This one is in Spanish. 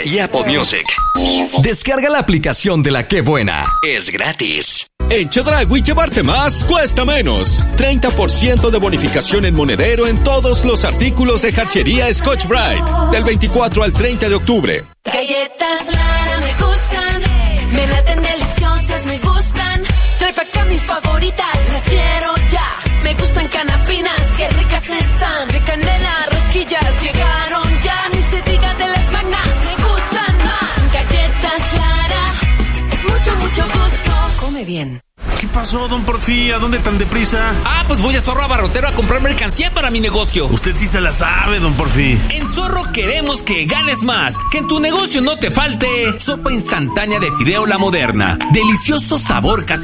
y Apple Music. Descarga la aplicación de La Qué Buena. Es gratis. En Chedraui llevarte más cuesta menos. 30% de bonificación en monedero en todos los artículos de jarchería Scotch Brite. Del 24 al 30 de octubre. Galletas Lara me gustan, me laten deliciosas, me gustan. Trae pa' acá mis favoritas, las quiero ya. Me gustan canapinas, qué ricas están. De canela, rosquillas, llegaron ya. Ni se diga de las magnas, me gustan más. Galletas Lara, es mucho, mucho gusto. Come bien. ¿Qué pasó, don Porfi? ¿A dónde tan deprisa? Pues voy a Zorro Abarrotero a comprar mercancía para mi negocio. Usted sí se la sabe, don Porfi. En Zorro queremos que ganes más, que en tu negocio no te falte sopa instantánea de fideo La Moderna. Delicioso sabor casero.